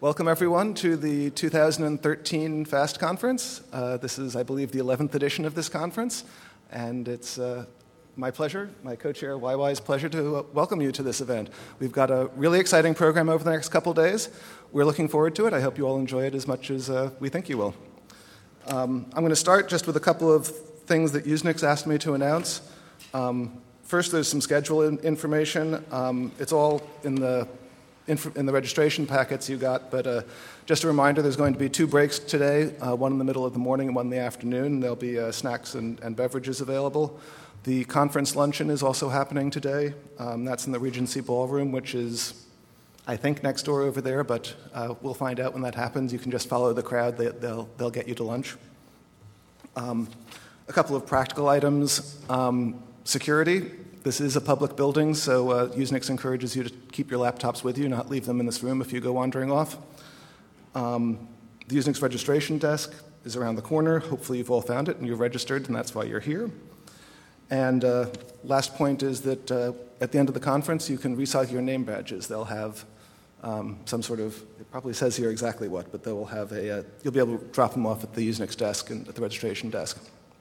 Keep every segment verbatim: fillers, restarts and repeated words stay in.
Welcome, everyone, to the two thousand thirteen FAST conference. Uh, this is, I believe, the eleventh edition of this conference, and it's uh, my pleasure, my co-chair Y Y's pleasure, to uh, welcome you to this event. We've got a really exciting program over the next couple days. We're looking forward to it. I hope you all enjoy it as much as uh, we think you will. Um, I'm going to start just with a couple of things that Usenix asked me to announce. Um, first, there's some schedule in- information. Um, it's all in the in the registration packets you got, but uh, just a reminder, there's going to be two breaks today, uh, one in the middle of the morning and one in the afternoon. There'll be uh, snacks and, and beverages available. The conference luncheon is also happening today. Um, that's in the Regency Ballroom, which is, I think, next door over there, but uh, we'll find out when that happens. You can just follow the crowd. They, they'll, they'll get you to lunch. Um, a couple of practical items. Um, security. This is a public building, so uh, Usenix encourages you to keep your laptops with you, not leave them in this room if you go wandering off. Um, the Usenix registration desk is around the corner. Hopefully you've all found it and you're registered, and that's why you're here. And uh, last point is that uh, at the end of the conference, you can recycle your name badges. They'll have um, some sort of, it probably says here exactly what, but they will have a, uh, you'll be able to drop them off at the Usenix desk and at the registration desk.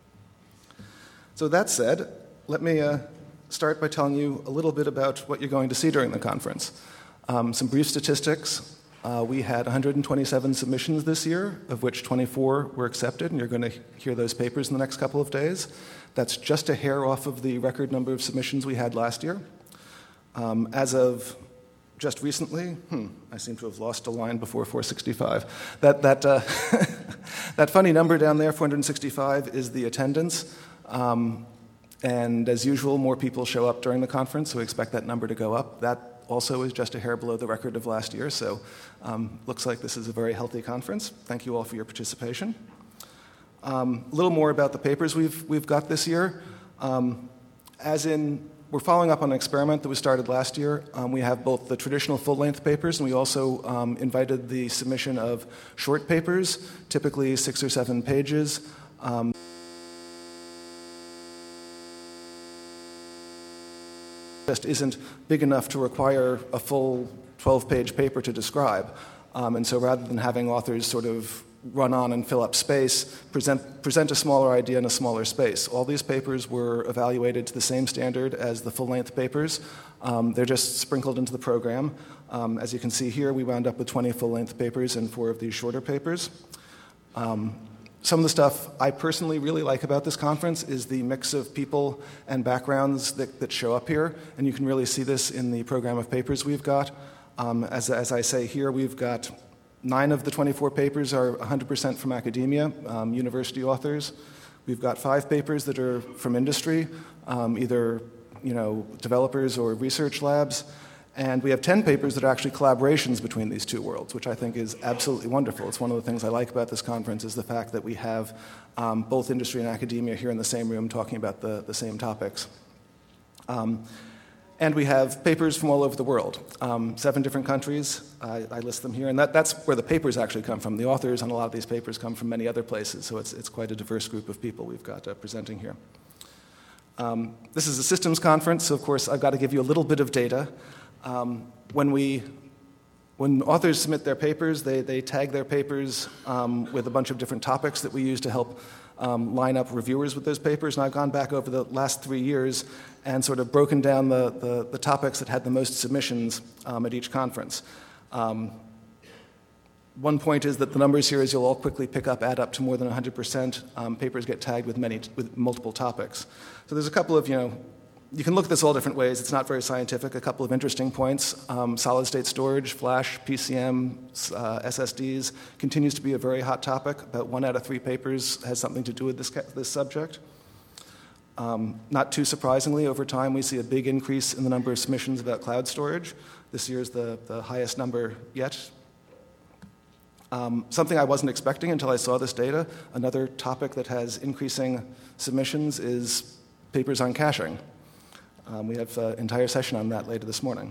So that said, let me uh, start by telling you a little bit about what you're going to see during the conference. Um, some brief statistics. Uh, we had one hundred twenty-seven submissions this year, of which twenty-four were accepted, and you're going to hear those papers in the next couple of days. That's just a hair off of the record number of submissions we had last year. Um, as of just recently, hmm, I seem to have lost a line before four sixty-five. That, that, uh, that funny number down there, four sixty-five, is the attendance. Um, And as usual, more people show up during the conference, so we expect that number to go up. That also is just a hair below the record of last year, so um, looks like this is a very healthy conference. Thank you all for your participation. Um, a little more about the papers we've we've got this year. Um, as in, we're following up on an experiment that was started last year. Um, we have both the traditional full-length papers, and we also um, invited the submission of short papers, typically six or seven pages. Um, just isn't big enough to require a full twelve-page paper to describe. Um, and so rather than having authors sort of run on and fill up space, present, present a smaller idea in a smaller space. All these papers were evaluated to the same standard as the full-length papers. Um, they're just sprinkled into the program. Um, as you can see here, we wound up with twenty full-length papers and four of these shorter papers. Um, Some of the stuff I personally really like about this conference is the mix of people and backgrounds that, that show up here, and you can really see this in the program of papers we've got. Um, as, as I say here, we've got nine of the twenty-four papers are one hundred percent from academia, um, university authors. We've got five papers that are from industry, um, either you know developers or research labs. And we have ten papers that are actually collaborations between these two worlds, which I think is absolutely wonderful. It's one of the things I like about this conference is the fact that we have um, both industry and academia here in the same room talking about the, the same topics. Um, and we have papers from all over the world, um, seven different countries. I, I list them here, and that, that's where the papers actually come from. The authors on a lot of these papers come from many other places, so it's, it's quite a diverse group of people we've got uh, presenting here. Um, this is a systems conference, so of course I've got to give you a little bit of data. Um, when we, when authors submit their papers, they, they tag their papers um, with a bunch of different topics that we use to help um, line up reviewers with those papers. And I've gone back over the last three years and sort of broken down the, the, the topics that had the most submissions um, at each conference. Um, one point is that the numbers here, as you'll all quickly pick up, add up to more than one hundred percent. Um, papers get tagged with many, with multiple topics. So there's a couple of, you know, you can look at this all different ways. It's not very scientific. A couple of interesting points. Um, solid-state storage, flash, P C M, uh, S S Ds continues to be a very hot topic. About one out of three papers has something to do with this, this subject. Um, not too surprisingly, over time, we see a big increase in the number of submissions about cloud storage. This year is the, the highest number yet. Um, something I wasn't expecting until I saw this data, another topic that has increasing submissions is papers on caching. Um, we have an entire session on that later this morning.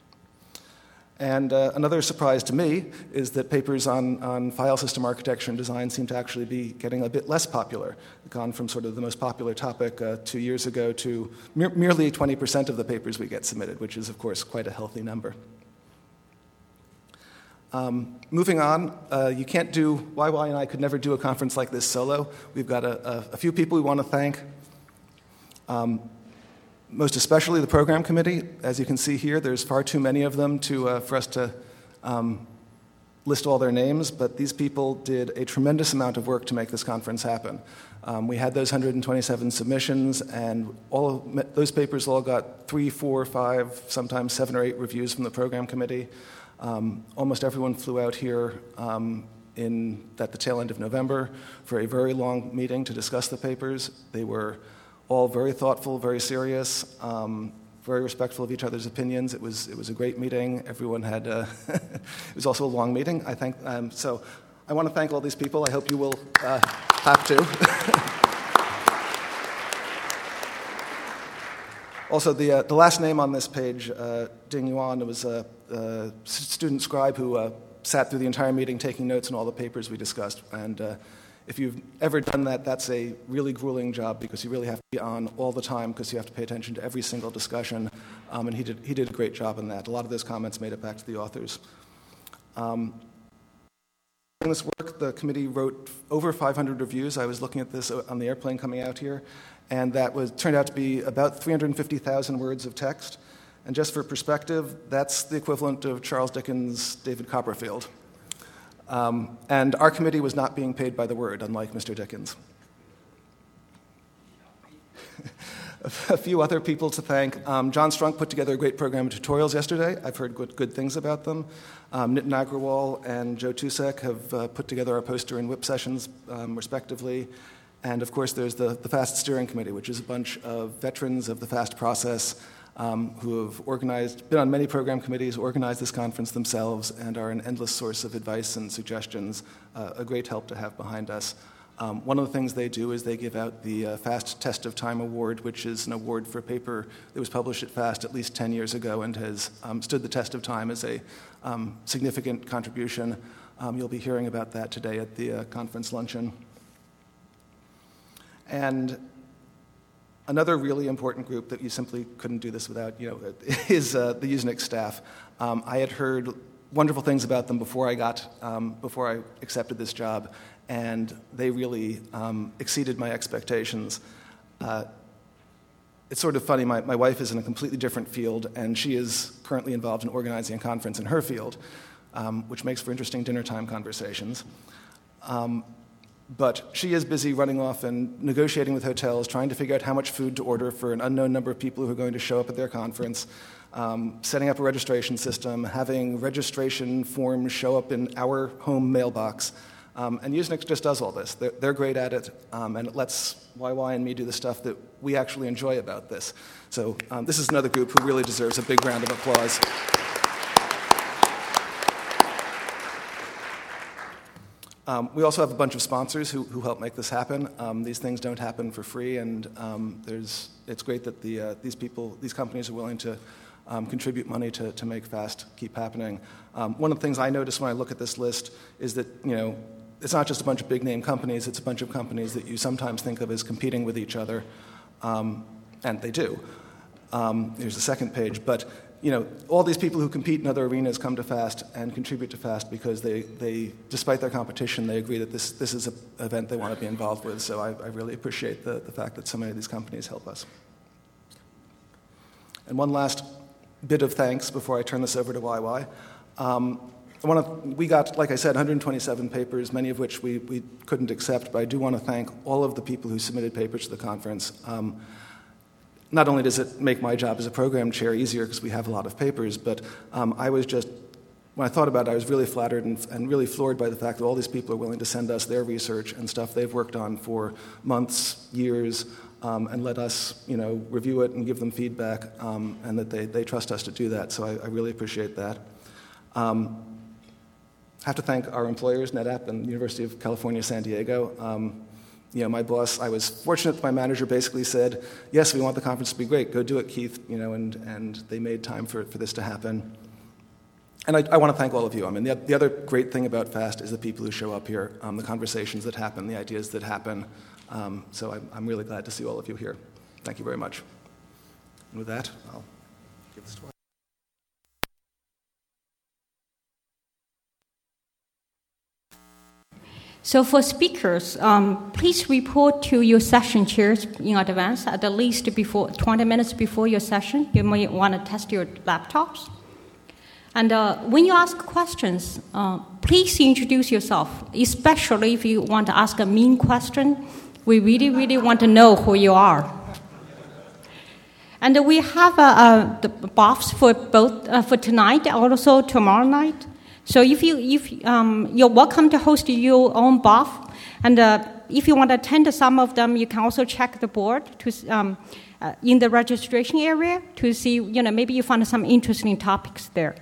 And uh, another surprise to me is that papers on, on file system architecture and design seem to actually be getting a bit less popular. Gone from sort of the most popular topic uh, two years ago to mere, merely twenty percent of the papers we get submitted, which is, of course, quite a healthy number. Um, moving on, uh, you can't do, Y Y and I could never do a conference like this solo. We've got a, a, a few people we want to thank, um, most especially the program committee. As you can see here, there's far too many of them to, uh, for us to um, list all their names, but these people did a tremendous amount of work to make this conference happen. Um, we had those one hundred twenty-seven submissions, and all of those papers all got three, four, five, sometimes seven or eight reviews from the program committee. Um, almost everyone flew out here um, in, at the tail end of November for a very long meeting to discuss the papers. They were all very thoughtful, very serious, um, very respectful of each other's opinions. It was it was a great meeting. Everyone had, uh, it was also a long meeting, I think. Um, so I want to thank all these people. I hope you will uh, have to. Also, the, uh, the last name on this page, uh, Ding Yuan, was a, a student scribe who uh, sat through the entire meeting taking notes on all the papers we discussed. And uh, if you've ever done that, that's a really grueling job because you really have to be on all the time because you have to pay attention to every single discussion. Um, and he did, he did a great job in that. A lot of those comments made it back to the authors. Um, during this work, the committee wrote over five hundred reviews. I was looking at this on the airplane coming out here. And that was turned out to be about three hundred fifty thousand words of text. And just for perspective, that's the equivalent of Charles Dickens' David Copperfield. Um, and our committee was not being paid by the word, unlike Mister Dickens. A few other people to thank. Um, John Strunk put together a great program of tutorials yesterday. I've heard good, good things about them. Um, Nitin Agrawal and Joe Tusek have uh, put together our poster and whip sessions, um, respectively. And of course, there's the, the FAST Steering Committee, which is a bunch of veterans of the FAST process um, who have organized, been on many program committees, organized this conference themselves, and are an endless source of advice and suggestions, uh, a great help to have behind us. Um, one of the things they do is they give out the uh, FAST Test of Time Award, which is an award for a paper that was published at FAST at least ten years ago and has um, stood the test of time as a um, significant contribution. Um, you'll be hearing about that today at the uh, conference luncheon. And another really important group that you simply couldn't do this without, you know, is uh, the Usenix staff. Um, I had heard wonderful things about them before I got, um, before I accepted this job, and they really um, exceeded my expectations. Uh, it's sort of funny, my, my wife is in a completely different field, and she is currently involved in organizing a conference in her field, um, which makes for interesting dinner time conversations. Um, But she is busy running off and negotiating with hotels, trying to figure out how much food to order for an unknown number of people who are going to show up at their conference, um, setting up a registration system, having registration forms show up in our home mailbox. Um, and Usenix just does all this. They're, they're great at it, um, and it lets Y Y and me do the stuff that we actually enjoy about this. So um, this is another group who really deserves a big round of applause. Um, we also have a bunch of sponsors who, who help make this happen. Um, these things don't happen for free, and um, there's, it's great that the, uh, these people, these companies are willing to um, contribute money to, to make FAST keep happening. Um, one of the things I notice when I look at this list is that, you know, it's not just a bunch of big-name companies, it's a bunch of companies that you sometimes think of as competing with each other, um, and they do. Um, here's the second page, but you know, all these people who compete in other arenas come to FAST and contribute to FAST because they, they despite their competition, they agree that this, this is an event they want to be involved with. So I, I really appreciate the, the fact that so many of these companies help us. And one last bit of thanks before I turn this over to Y Y. Um, I want to, we got, like I said, one hundred twenty-seven papers, many of which we, we couldn't accept, but I do want to thank all of the people who submitted papers to the conference. Um, Not only does it make my job as a program chair easier because we have a lot of papers, but um, I was just, when I thought about it, I was really flattered and, and really floored by the fact that all these people are willing to send us their research and stuff they've worked on for months, years, um, and let us, you know, review it and give them feedback, um, and that they, they trust us to do that. So I, I really appreciate that. Um, I have to thank our employers, NetApp and the University of California, San Diego. Um, You know, my boss, I was fortunate that my manager basically said, yes, we want the conference to be great, go do it, Keith, you know, and, and they made time for, for this to happen. And I, I want to thank all of you. I mean, the, the other great thing about FAST is the people who show up here, um, the conversations that happen, the ideas that happen. Um, so I'm, I'm really glad to see all of you here. Thank you very much. And with that, I'll give this to So for speakers, um, please report to your session chairs in advance, at least before twenty minutes before your session. You may want to test your laptops. And uh, when you ask questions, uh, please introduce yourself, especially if you want to ask a mean question. We really, really want to know who you are. And we have uh, uh, the buffs for both uh, for tonight and also tomorrow night. So if you if um, you're welcome to host your own buff, and uh, if you want to attend some of them, you can also check the board to um, uh, in the registration area to see, you know, maybe you find some interesting topics there.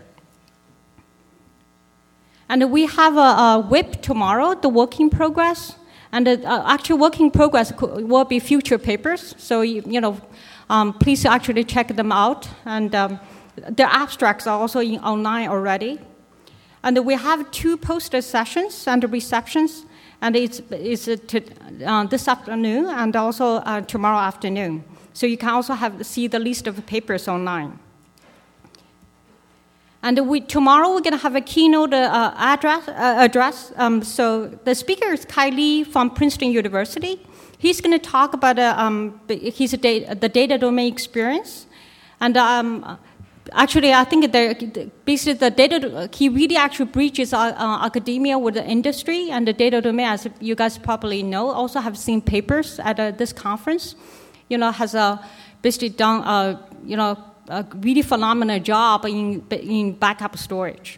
And we have a, a W I P tomorrow, the work in progress, and the uh, actual work in progress will be future papers. So you, you know. Um, please actually check them out. And um, the abstracts are also in online already. And we have two poster sessions and receptions. And it's, it's uh, to, uh, this afternoon and also uh, tomorrow afternoon. So you can also have see the list of papers online. And we, tomorrow we're going to have a keynote uh, address. Uh, address. Um, so the speaker is Kai Li from Princeton University. He's going to talk about uh, um, his data, the data domain experience. And um, actually, I think the, basically the data, he really actually bridges uh, uh, academia with the industry, and the data domain, as you guys probably know, also have seen papers at uh, this conference, you know, has uh, basically done, uh, you know, a really phenomenal job in, in backup storage.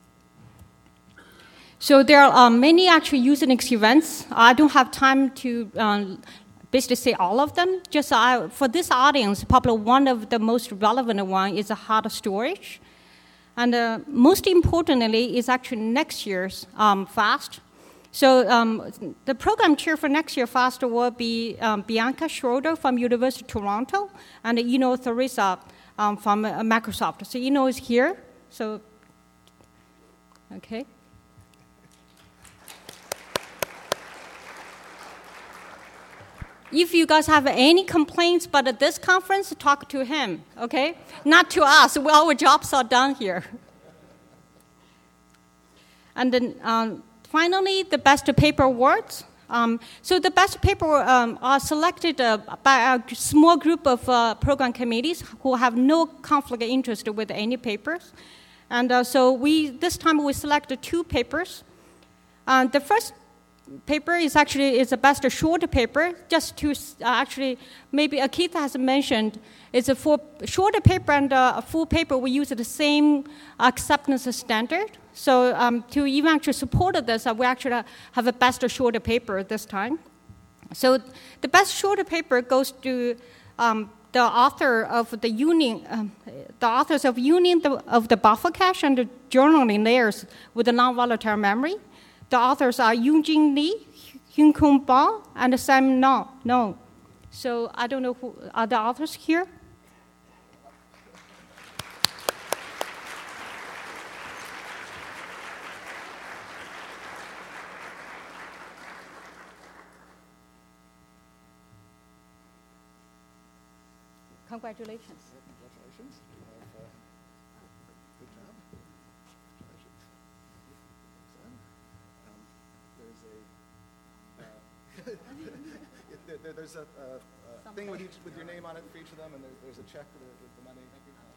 So there are uh, many actual Usenix events. I don't have time to um, basically say all of them. Just uh, for this audience, probably one of the most relevant one is a hard storage. And uh, most importantly is actually next year's um, FAST. So um, the program chair for next year FAST will be um, Bianca Schroeder from University of Toronto, and Eno Theresa um, from uh, Microsoft. So Eno is here. So, okay. If you guys have any complaints about this conference, talk to him, okay? Not to us. Well, our jobs are done here. And then um, finally, the best paper awards. Um, so the best paper um, are selected uh, by a small group of uh, program committees who have no conflict of interest with any papers. And uh, so we this time we selected two papers. Uh, the first paper is actually is a best short paper, just to uh, actually, maybe Akita has mentioned, it's a for shorter paper and a full paper, we use the same acceptance standard. So um, to even actually support this, uh, we actually have a best shorter paper this time. So the best shorter paper goes to um, the author of the union, um, the authors of Union of the Buffer Cache and the journaling layers with the non-volatile memory. The authors are Yunjin Li, Hyun-Kung Bao, and Sam No. No. So I don't know who are the authors here. Congratulations. Congratulations. You have, uh, good job. Congratulations. Um, there's a uh, there, there, there's a, uh, a thing with each with your name on it for each of them, and there's, there's a check with the, with the money.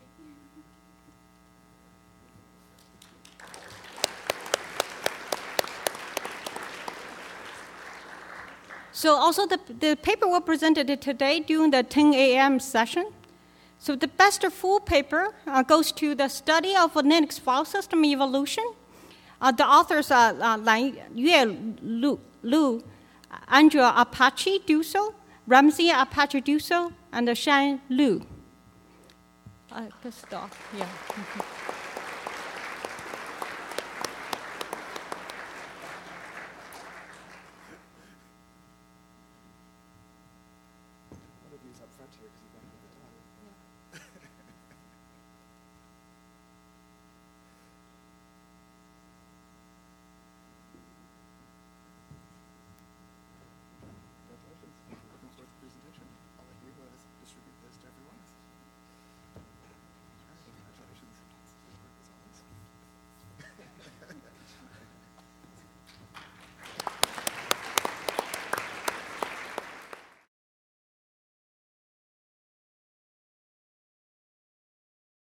So also the, the paper was presented today during the ten a.m. session. So the best full paper uh, goes to the study of Linux file system evolution. Uh, the authors are uh, Lan Yue Lu, Lu, Andrea Apache Duso, Ramsey Apache Duso, and Shan Lu. Uh, good stuff, yeah.